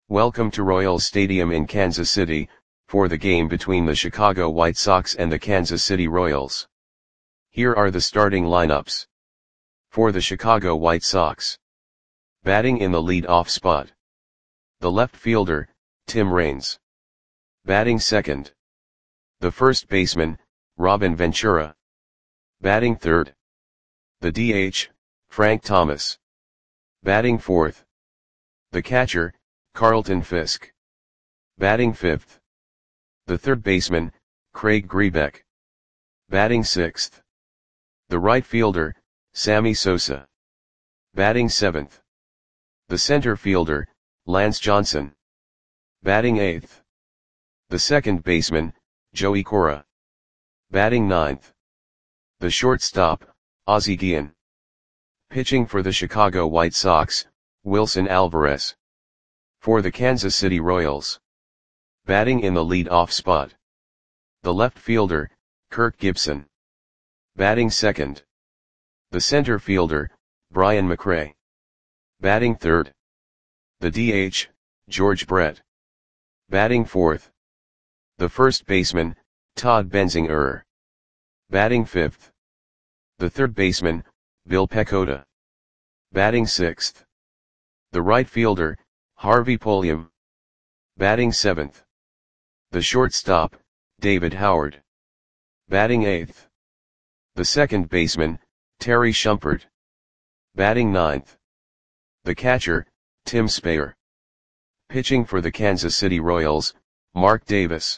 Welcome to Royals Stadium in Kansas City, for the game between the Chicago White Sox and the Kansas City Royals. Here are the starting lineups. For the Chicago White Sox. Batting in the lead-off spot. The left fielder, Tim Raines. Batting second. The first baseman, Robin Ventura. Batting third. The DH, Frank Thomas. Batting fourth. The catcher, Carlton Fisk. Batting fifth. The third baseman, Craig Grebeck. Batting sixth. The right fielder, Sammy Sosa. Batting seventh. The center fielder, Lance Johnson. Batting eighth. The second baseman, Joey Cora. Batting ninth. The shortstop, Ozzie Guillen. Pitching for the Chicago White Sox, Wilson Alvarez. For the Kansas City Royals. Batting in the lead-off spot. The left fielder, Kirk Gibson. Batting second. The center fielder, Brian McRae. Batting third. The DH, George Brett. Batting fourth. The first baseman, Todd Benzinger. Batting fifth. The third baseman, Bill Pecota. Batting sixth. The right fielder, Harvey Pulliam. Batting seventh. The shortstop, David Howard. Batting eighth. The second baseman, Terry Shumpert. Batting ninth. The catcher, Tim Speyer. Pitching for the Kansas City Royals, Mark Davis.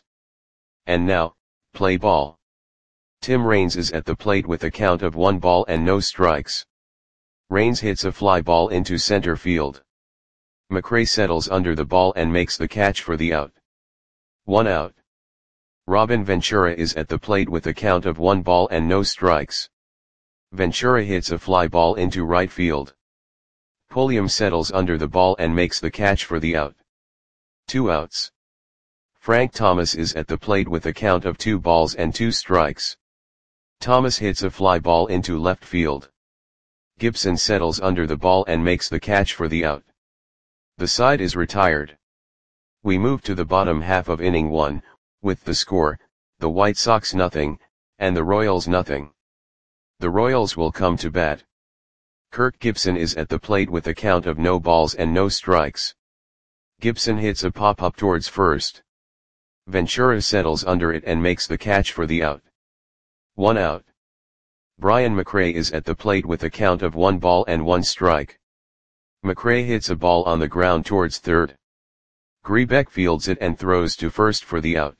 And now, play ball. Tim Raines is at the plate with a count of 1 ball and no strikes. Raines hits a fly ball into center field. McRae settles under the ball and makes the catch for the out. 1 out. Robin Ventura is at the plate with a count of 1 ball and no strikes. Ventura hits a fly ball into right field. Pulliam settles under the ball and makes the catch for the out. 2 outs. Frank Thomas is at the plate with a count of 2 balls and 2 strikes. Thomas hits a fly ball into left field. Gibson settles under the ball and makes the catch for the out. The side is retired. We move to the bottom half of inning 1, with the score, the White Sox 0, and the Royals 0. The Royals will come to bat. Kirk Gibson is at the plate with a count of no balls and no strikes. Gibson hits a pop-up towards first. Ventura settles under it and makes the catch for the out. 1 out. Brian McRae is at the plate with a count of 1 ball and 1 strike. McRae hits a ball on the ground towards third. Grebeck fields it and throws to first for the out.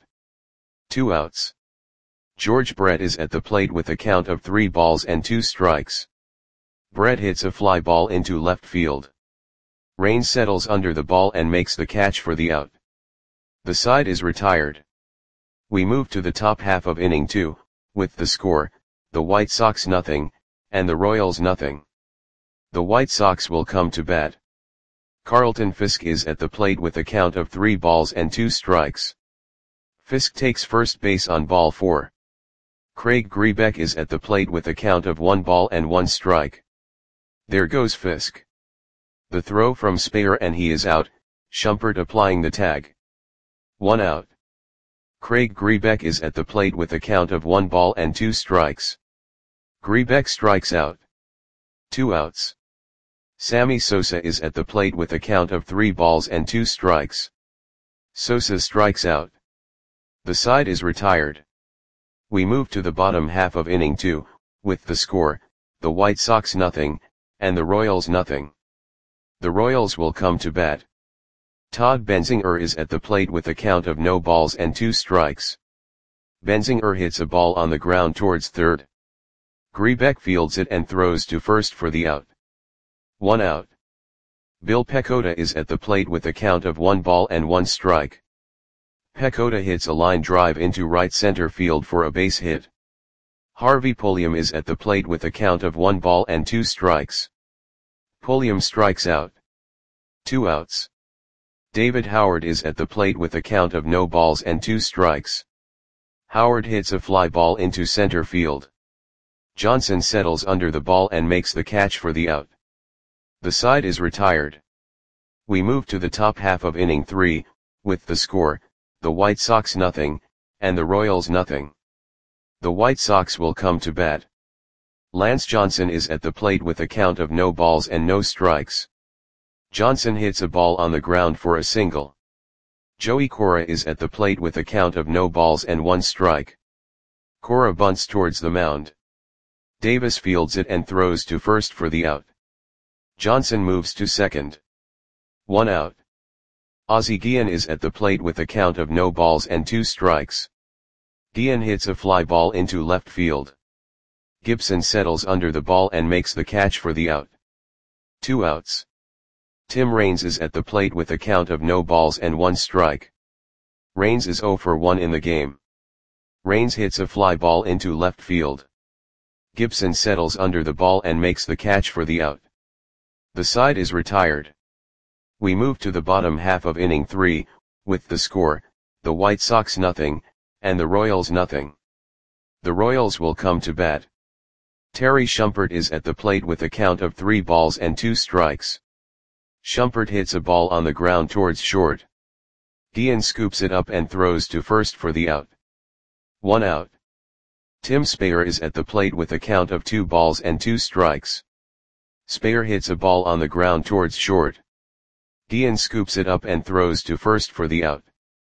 2 outs. George Brett is at the plate with a count of 3 balls and 2 strikes. Brett hits a fly ball into left field. Raines settles under the ball and makes the catch for the out. The side is retired. We move to the top half of inning 2, with the score, the White Sox 0, and the Royals 0. The White Sox will come to bat. Carlton Fisk is at the plate with a count of 3 balls and 2 strikes. Fisk takes first base on ball 4. Craig Grebeck is at the plate with a count of 1 ball and 1 strike. There goes Fisk. The throw from Speyer and he is out, Shumpert applying the tag. 1 out. Craig Grebeck is at the plate with a count of 1 ball and 2 strikes. Grebeck strikes out. 2 outs. Sammy Sosa is at the plate with a count of 3 balls and 2 strikes. Sosa strikes out. The side is retired. We move to the bottom half of inning 2, with the score, the White Sox 0, and the Royals 0. The Royals will come to bat. Todd Benzinger is at the plate with a count of no balls and 2 strikes. Benzinger hits a ball on the ground towards third. Grebeck fields it and throws to first for the out. 1 out. Bill Pecota is at the plate with a count of 1 ball and 1 strike. Pecota hits a line drive into right center field for a base hit. Harvey Pulliam is at the plate with a count of 1 ball and 2 strikes. Pulliam strikes out. 2 outs. David Howard is at the plate with a count of no balls and 2 strikes. Howard hits a fly ball into center field. Johnson settles under the ball and makes the catch for the out. The side is retired. We move to the top half of inning 3, with the score, the White Sox nothing, and the Royals nothing. The White Sox will come to bat. Lance Johnson is at the plate with a count of no balls and no strikes. Johnson hits a ball on the ground for a single. Joey Cora is at the plate with a count of no balls and 1 strike. Cora bunts towards the mound. Davis fields it and throws to first for the out. Johnson moves to second. 1 out. Ozzie Guillen is at the plate with a count of no balls and 2 strikes. Guillen hits a fly ball into left field. Gibson settles under the ball and makes the catch for the out. 2 outs. Tim Raines is at the plate with a count of no balls and 1 strike. Raines is 0 for 1 in the game. Raines hits a fly ball into left field. Gibson settles under the ball and makes the catch for the out. The side is retired. We move to the bottom half of inning 3, with the score, the White Sox nothing, and the Royals nothing. The Royals will come to bat. Terry Shumpert is at the plate with a count of 3 balls and 2 strikes. Shumpert hits a ball on the ground towards short. Guillen scoops it up and throws to first for the out. 1 out. Tim Speyer is at the plate with a count of 2 balls and 2 strikes. Speyer hits a ball on the ground towards short. Guillen scoops it up and throws to first for the out.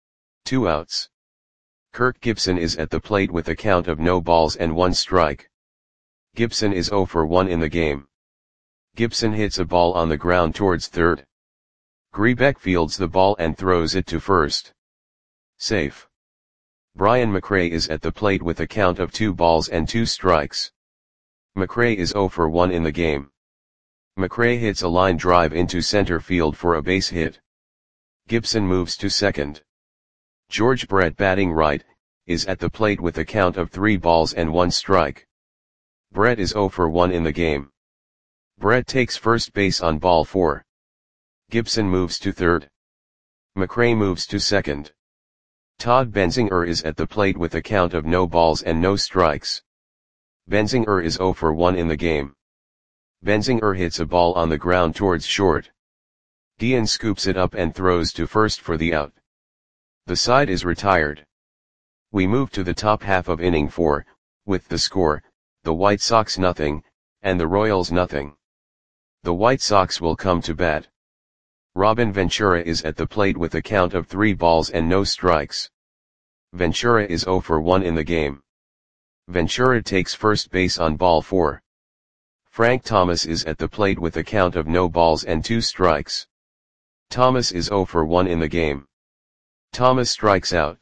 2 outs. Kirk Gibson is at the plate with a count of no balls and 1 strike. Gibson is 0 for 1 in the game. Gibson hits a ball on the ground towards third. Grebeck fields the ball and throws it to first. Safe. Brian McRae is at the plate with a count of 2 balls and 2 strikes. McRae is 0 for 1 in the game. McRae hits a line drive into center field for a base hit. Gibson moves to second. George Brett, batting right, is at the plate with a count of 3 balls and 1 strike. Brett is 0 for 1 in the game. Brett takes first base on ball 4. Gibson moves to third. McRae moves to second. Todd Benzinger is at the plate with a count of no balls and no strikes. Benzinger is 0 for 1 in the game. Benzinger hits a ball on the ground towards short. Guillen scoops it up and throws to first for the out. The side is retired. We move to the top half of inning 4, with the score, the White Sox nothing, and the Royals nothing. The White Sox will come to bat. Robin Ventura is at the plate with a count of 3 balls and no strikes. Ventura is 0 for 1 in the game. Ventura takes first base on ball 4. Frank Thomas is at the plate with a count of no balls and 2 strikes. Thomas is 0 for 1 in the game. Thomas strikes out.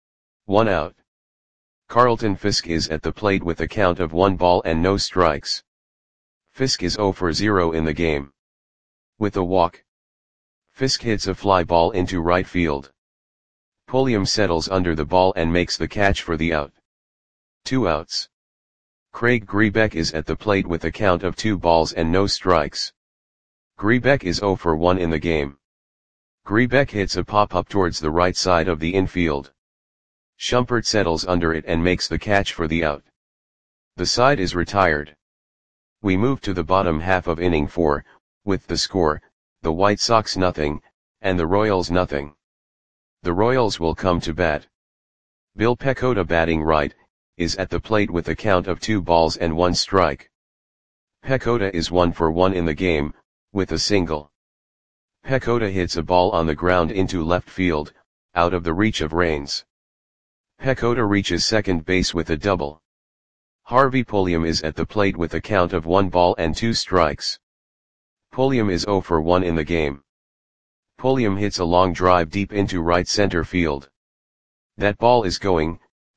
1 out. Carlton Fisk is at the plate with a count of 1 ball and no strikes. Fisk is 0 for 0 in the game. With a walk, Fisk hits a fly ball into right field. Pulliam settles under the ball and makes the catch for the out. 2 outs. Craig Grebeck is at the plate with a count of 2 balls and no strikes. Grebeck is 0 for 1 in the game. Grebeck hits a pop-up towards the right side of the infield. Shumpert settles under it and makes the catch for the out. The side is retired. We move to the bottom half of inning 4, with the score, the White Sox nothing, and the Royals nothing. The Royals will come to bat. Bill Pecota, batting right, is at the plate with a count of 2 balls and 1 strike. Pecota is 1 for 1 in the game, with a single. Pecota hits a ball on the ground into left field, out of the reach of Raines. Pecota reaches second base with a double. Harvey Pulliam is at the plate with a count of 1 ball and 2 strikes. Pulliam is 0 for 1 in the game. Pulliam hits a long drive deep into right center field. That ball is gone.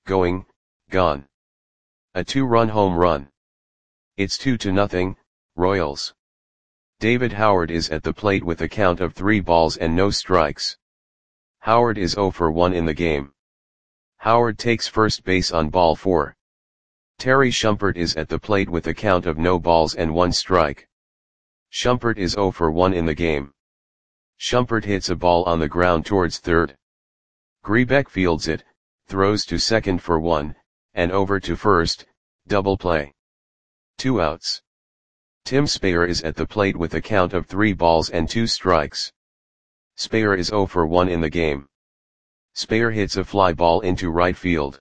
A 2-run home run. It's 2-0, Royals. David Howard is at the plate with a count of 3 balls and no strikes. Howard is 0 for 1 in the game. Howard takes first base on ball 4. Terry Shumpert is at the plate with a count of no balls and 1 strike. Shumpert is 0 for 1 in the game. Shumpert hits a ball on the ground towards third. Grebeck fields it, throws to second for 1, and over to first, double play. 2 outs. Tim Speyer is at the plate with a count of 3 balls and 2 strikes. Speyer is 0 for 1 in the game. Speyer hits a fly ball into right field.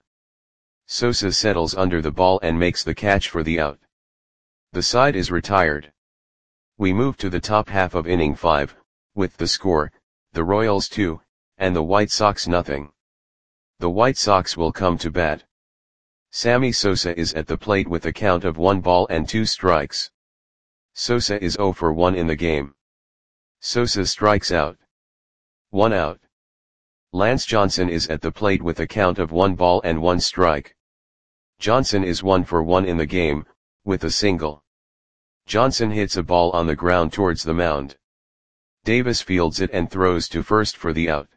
Sosa settles under the ball and makes the catch for the out. The side is retired. We move to the top half of inning 5, with the score, the Royals 2, and the White Sox nothing. The White Sox will come to bat. Sammy Sosa is at the plate with a count of 1 ball and 2 strikes. Sosa is 0 for 1 in the game. Sosa strikes out. 1 out. Lance Johnson is at the plate with a count of 1 ball and 1 strike. Johnson is 1 for 1 in the game, with a single. Johnson hits a ball on the ground towards the mound. Davis fields it and throws to first for the out.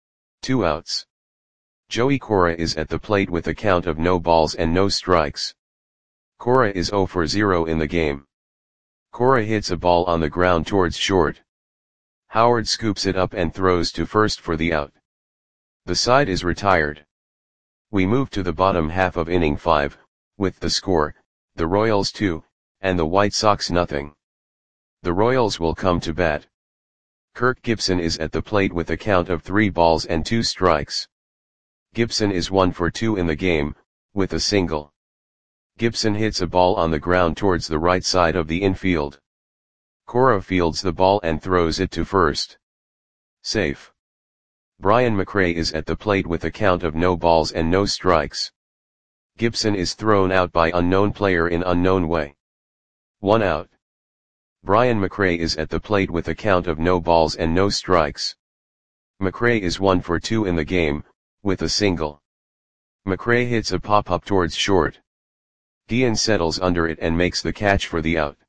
2 outs. Joey Cora is at the plate with a count of no balls and no strikes. Cora is 0 for 0 in the game. Cora hits a ball on the ground towards short. Howard scoops it up and throws to first for the out. The side is retired. We move to the bottom half of inning 5, with the score, the Royals 2, and the White Sox nothing. The Royals will come to bat. Kirk Gibson is at the plate with a count of 3 balls and 2 strikes. Gibson is 1 for 2 in the game, with a single. Gibson hits a ball on the ground towards the right side of the infield. Cora fields the ball and throws it to first. Safe. Brian McRae is at the plate with a count of no balls and no strikes. Gibson is thrown out by unknown player in unknown way. 1 out. Brian McRae is at the plate with a count of no balls and no strikes. McRae is 1 for 2 in the game, with a single. McRae hits a pop-up towards short. Guillen settles under it and makes the catch for the out.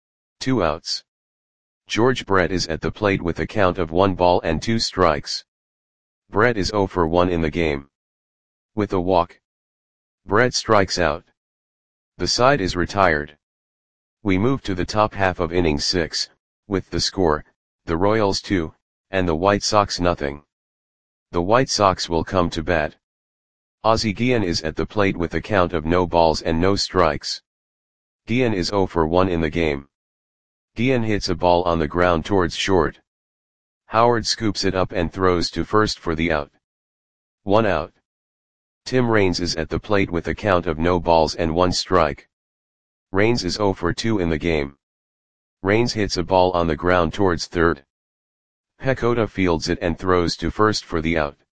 2 outs. George Brett is at the plate with a count of 1 ball and 2 strikes. Brett is 0 for 1 in the game. With a walk. Brett strikes out. The side is retired. We move to the top half of inning 6, with the score, the Royals 2, and the White Sox nothing. The White Sox will come to bat. Ozzie Guillen is at the plate with a count of no balls and no strikes. Guillen is 0 for 1 in the game. Guillen hits a ball on the ground towards short. Howard scoops it up and throws to first for the out. 1 out. Tim Raines is at the plate with a count of no balls and 1 strike. Raines is 0 for 2 in the game. Raines hits a ball on the ground towards third. Pecota fields it and throws to first for the out.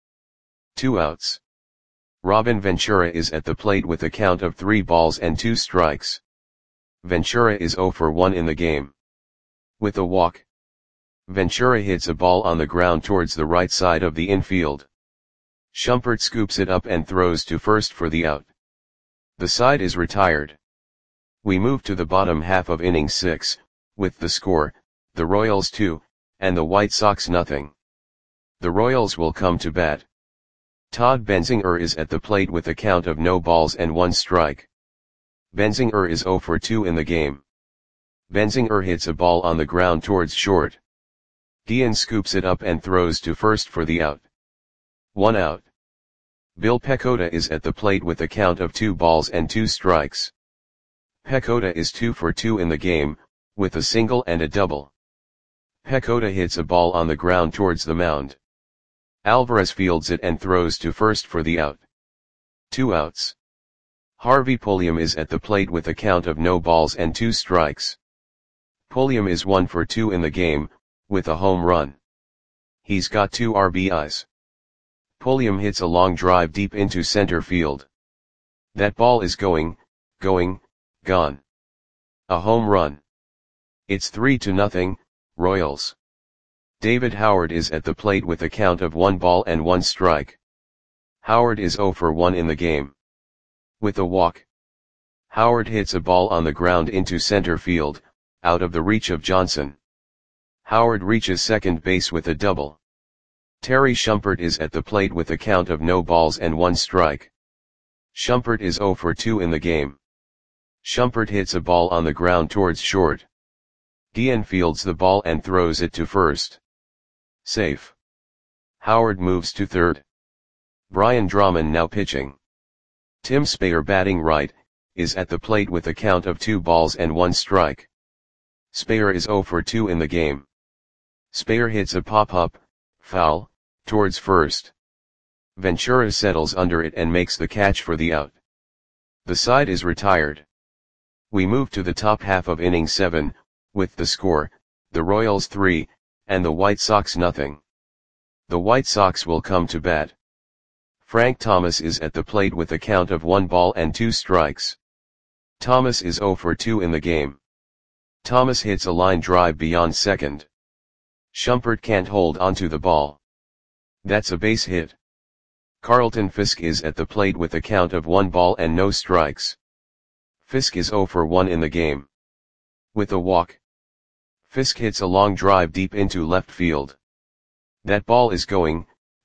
2 outs. Robin Ventura is at the plate with a count of 3 balls and 2 strikes. Ventura is 0 for 1 in the game. With a walk. Ventura hits a ball on the ground towards the right side of the infield. Shumpert scoops it up and throws to first for the out. The side is retired. We move to the bottom half of inning 6, with the score, the Royals 2, and the White Sox nothing. The Royals will come to bat. Todd Benzinger is at the plate with a count of no balls and 1 strike. Benzinger is 0 for 2 in the game. Benzinger hits a ball on the ground towards short. Guillen scoops it up and throws to first for the out. 1 out. Bill Pecota is at the plate with a count of 2 balls and 2 strikes. Pecota is 2 for 2 in the game, with a single and a double. Pecota hits a ball on the ground towards the mound. Alvarez fields it and throws to first for the out. 2 outs. Harvey Pulliam is at the plate with a count of no balls and 2 strikes. Pulliam is 1 for 2 in the game, with a home run. He's got 2 RBIs. Pulliam hits a long drive deep into center field. That ball is going, gone. A home run. It's 3-0, Royals. David Howard is at the plate with a count of 1 ball and 1 strike. Howard is 0 for 1 in the game. With a walk. Howard hits a ball on the ground into center field, out of the reach of Johnson. Howard reaches second base with a double. Terry Shumpert is at the plate with a count of no balls and 1 strike. Shumpert is 0 for 2 in the game. Shumpert hits a ball on the ground towards short. Guillen fields the ball and throws it to first. Safe. Howard moves to third. Brian Drummond now pitching. Tim Speyer batting right, is at the plate with a count of 2 balls and 1 strike. Speyer is 0 for 2 in the game. Speyer hits a pop-up, Foul, towards first. Ventura settles under it and makes the catch for the out. The side is retired. We move to the top half of inning 7, with the score, the Royals 3, and the White Sox nothing. The White Sox will come to bat. Frank Thomas is at the plate with a count of 1 ball and 2 strikes. Thomas is 0 for 2 in the game. Thomas hits a line drive beyond second. Shumpert can't hold onto the ball. That's a base hit. Carlton Fisk is at the plate with a count of 1 ball and no strikes. Fisk is 0 for 1 in the game. With a walk, Fisk hits a long drive deep into left field. That ball is gone.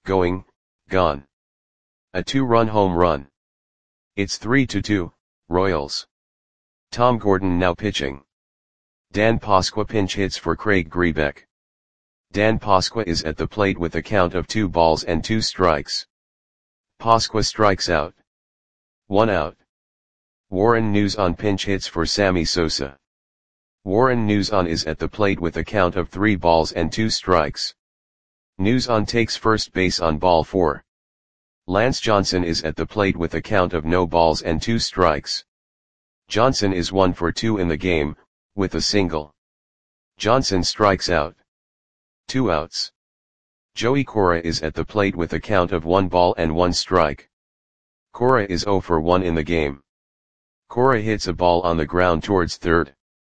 A 2-run home run. It's 3-2, Royals. Tom Gordon now pitching. Dan Pasqua pinch hits for Craig Grebeck. Dan Pasqua is at the plate with a count of 2 balls and 2 strikes. Pasqua strikes out. 1 out. Warren Nuzon pinch hits for Sammy Sosa. Warren Nuzon is at the plate with a count of 3 balls and 2 strikes. Nuzon takes first base on ball 4. Lance Johnson is at the plate with a count of no balls and 2 strikes. Johnson is 1 for 2 in the game, with a single. Johnson strikes out. 2 outs. Joey Cora is at the plate with a count of 1 ball and 1 strike. Cora is 0 for 1 in the game. Cora hits a ball on the ground towards third.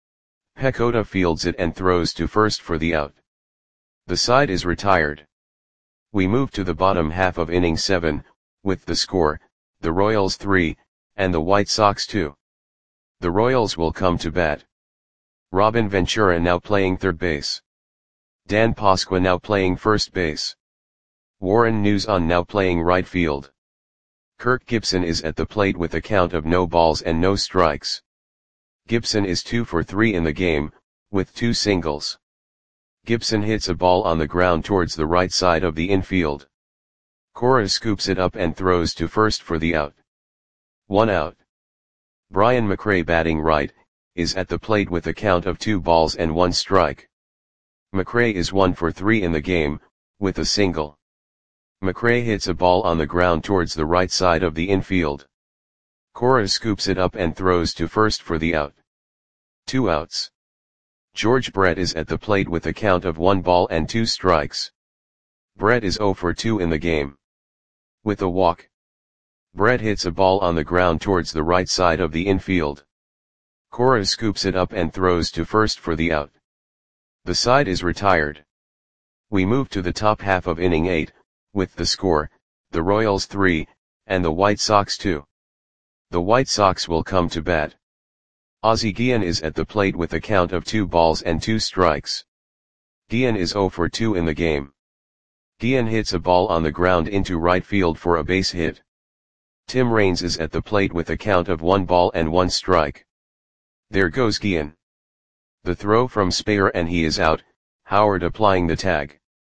Pecota fields it and throws to first for the out. The side is retired. We move to the bottom half of inning 7, with the score, the Royals 3, and the White Sox 2. The Royals will come to bat. Robin Ventura now playing third base. Dan Pasqua now playing first base. Warren Nuzon now playing right field. Kirk Gibson is at the plate with a count of no balls and no strikes. Gibson is 2 for 3 in the game, with 2 singles. Gibson hits a ball on the ground towards the right side of the infield. Cora scoops it up and throws to first for the out. 1 out. Brian McRae batting right, is at the plate with a count of 2 balls and 1 strike. McRae is 1 for 3 in the game, with a single. McRae hits a ball on the ground towards the right side of the infield. Cora scoops it up and throws to first for the out. 2 outs. George Brett is at the plate with a count of 1 ball and 2 strikes. Brett is 0 for 2 in the game. With a walk, Brett hits a ball on the ground towards the right side of the infield. Cora scoops it up and throws to first for the out. The side is retired. We move to the top half of inning 8, with the score, the Royals 3, and the White Sox 2. The White Sox will come to bat. Ozzie Guillen is at the plate with a count of 2 balls and 2 strikes. Guillen is 0 for 2 in the game. Guillen hits a ball on the ground into right field for a base hit. Tim Raines is at the plate with a count of 1 ball and 1 strike. There goes Guillen. The throw from Speyer and he is out, Howard applying the tag.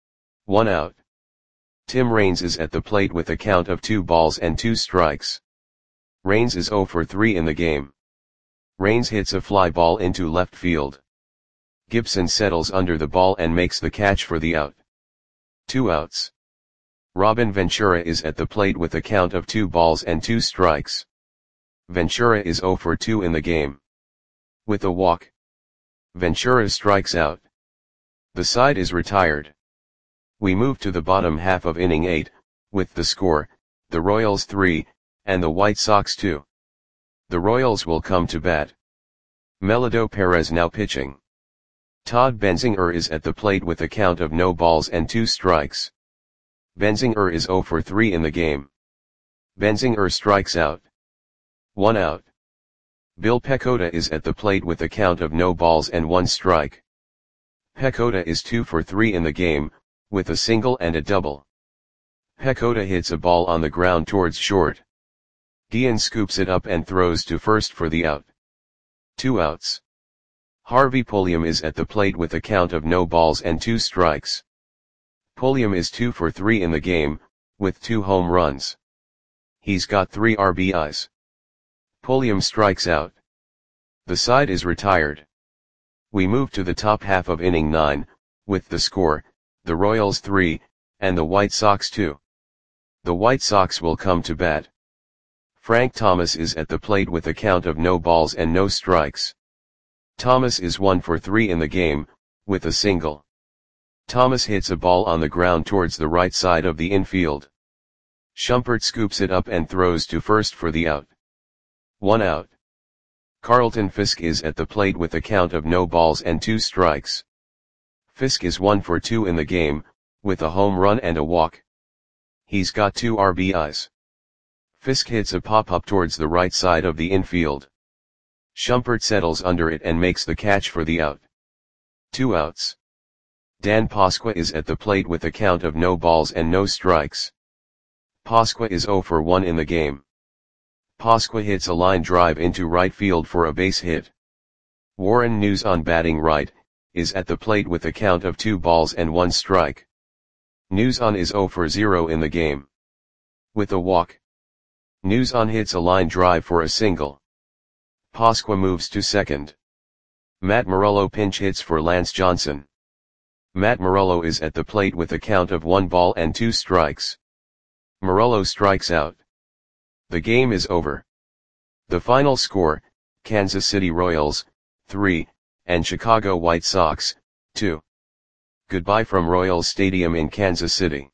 1 out. Tim Raines is at the plate with a count of 2 balls and 2 strikes. Raines is 0 for 3 in the game. Raines hits a fly ball into left field. Gibson settles under the ball and makes the catch for the out. 2 outs. Robin Ventura is at the plate with a count of 2 balls and 2 strikes. Ventura is 0 for 2 in the game. With a walk, Ventura strikes out. The side is retired. We move to the bottom half of inning 8, with the score, the Royals 3, and the White Sox 2. The Royals will come to bat. Melito Perez now pitching. Todd Benzinger is at the plate with a count of no balls and 2 strikes. Benzinger is 0 for 3 in the game. Benzinger strikes out. 1 out. Bill Pecota is at the plate with a count of no balls and 1 strike. Pecota is 2 for 3 in the game, with a single and a double. Pecota hits a ball on the ground towards short. Guillen scoops it up and throws to first for the out. 2 outs. Harvey Pulliam is at the plate with a count of no balls and 2 strikes. Pulliam is 2 for 3 in the game, with 2 home runs. He's got 3 RBIs. Pulliam strikes out. The side is retired. We move to the top half of inning 9, with the score, the Royals 3, And the White Sox too. The White Sox will come to bat. Frank Thomas is at the plate with a count of no balls and no strikes. Thomas is 1 for 3 in the game, with a single. Thomas hits a ball on the ground towards the right side of the infield. Shumpert scoops it up and throws to first for the out. 1 out. Carlton Fisk is at the plate with a count of no balls and 2 strikes. Fisk is 1 for 2 in the game, with a home run and a walk. He's got 2 RBIs. Fisk hits a pop-up towards the right side of the infield. Shumpert settles under it and makes the catch for the out. 2 outs. Dan Pasqua is at the plate with a count of no balls and no strikes. Pasqua is 0 for 1 in the game. Pasqua hits a line drive into right field for a base hit. Warren Newson batting right, is at the plate with a count of 2 balls and 1 strike. Newson is 0 for 0 in the game. With a walk. Newson hits a line drive for a single. Pasqua moves to second. Matt Morello pinch hits for Lance Johnson. Matt Morello is at the plate with a count of 1 ball and 2 strikes. Morello strikes out. The game is over. The final score, Kansas City Royals, 3, and Chicago White Sox, 2. Goodbye from Royals Stadium in Kansas City.